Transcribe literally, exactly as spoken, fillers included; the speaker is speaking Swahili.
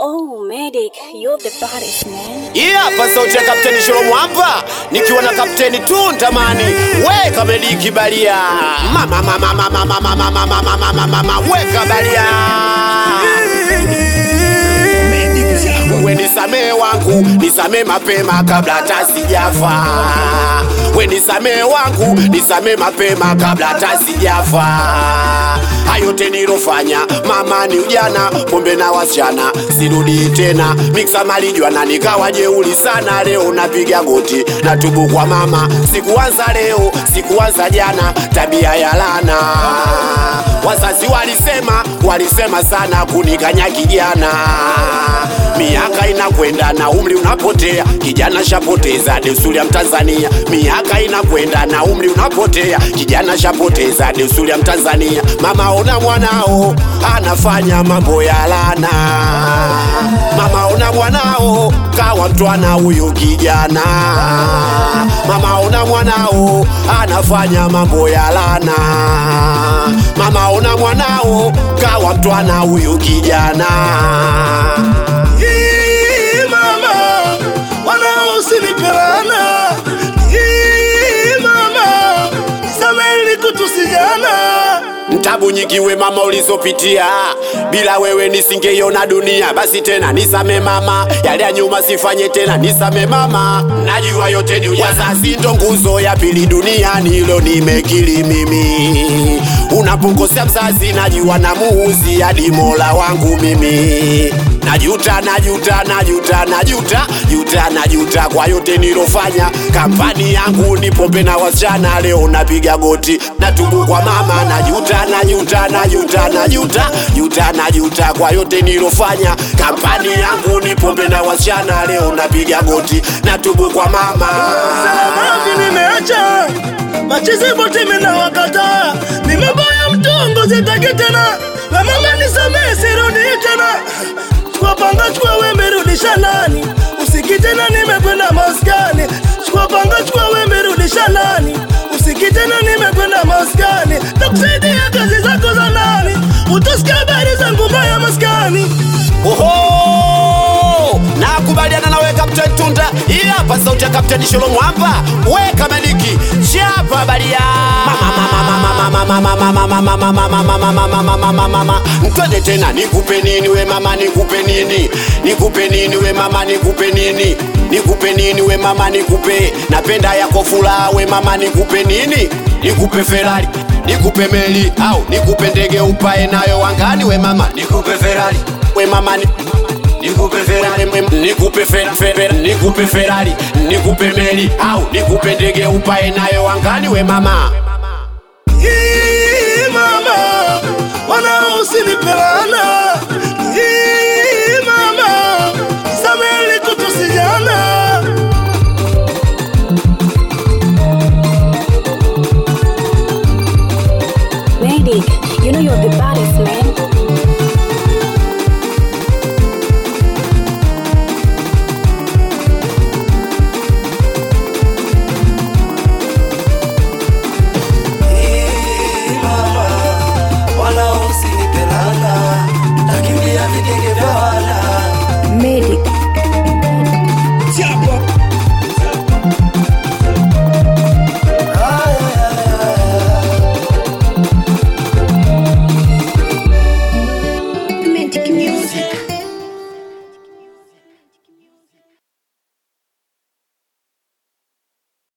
Oh, medic, you're the baddest, man. Yeah, hapa sauti ya Kapteni Sholomu hapa. Nikiwa na Kapteni tu ntamani. Weka mediki balia. Mama mama mama mama mama mama mama mama weka balia. We nisamee wangu, nisamee mapema kabla hata sijafa. We nisamee wangu, nisamee mapema kabla hata sijafa. Hayo tenilofanya mama ni ujana, pombe na wasichana sirudi tena. Mixa malijwa na nikawa jeuli sana. Leo napiga goti natubu kwa mama. Sikuanza leo, sikuanza jana, tabia ya lana. Wazazi walisema, walisema sana kunikanya kijana. Miaka inakwenda na umri unapotea, kijana shapoteza desturi ya Mtanzania. Miaka inakwenda na umri unapotea, kijana shapoteza desturi ya Mtanzania. Mama ona mwanao anafanya mambo ya lana. Mama ona mwanao kawa mtwana huyu kijana. Mama ona mwanao anafanya mambo ya lana. Mama ona mwanao kawa mtwana huyu kijana. Hii mama, wanao usinipelana. Hii mama, nisameni kutusijana. Ntabu nyingi we mama ulizopitia, bila wewe nisingeiona dunia. Basi tena nisame mama, yale ya nyuma sifanye tena, nisame mama. Najua yote ni ujana, wazazi ndo nguzo ya pili duniani, hilo nimekili mimi. Unapokosea mzazi najua namuuzi hadi Mola wangu mimi. Najuta, najuta, najuta, najuta, juta, najuta kwa yote nilofanya. Kampani yangu ni pombe na wasichana, leo napiga goti natubu kwa mama. Najuta, najuta, najuta, najuta, juta, najuta kwa yote nilofanya. Kampani yangu ni pombe na wasichana, leo napiga goti natubu kwa mama. Salama nimeacha machizi bote mena wakata. Nimeboya mtongo zitaki tena. Na mama nisamee sirudi tena. Chukua panga chukua wembe rudisha nani. Usiki tena nimekwenda maskani. Chukua panga chukua wembe rudisha nani. Usiki tena nimekwenda maskani. Nakusaidia kazi zako za nani. Utasikia habari zangu mbaya maskani. Oho! Nakubaliana nawe Kapteni Tunda. Hii hapa sauti ya Kapteni Sholomu hapa. Weka mediki chapa balia. Mama mama mama mama mama mama mama mama mama mama mama. Twende tena nikupe nini we mama nikupe nini? Nikupe nini we mama nikupe nini? Nikupe nini we mama nikupe? Napenda yako fula we mama nikupe nini? Nikupe Ferrari, nikupe meli au nikupe ndege upae nayo angani we mama nikupe Ferrari. We mama ni nikupe Ferrari, nikupe Ferrari, nikupe Ferrari, nikupe meli au nikupe ndege upae nayo angani we mama. Hii mama, wanao usinipelana.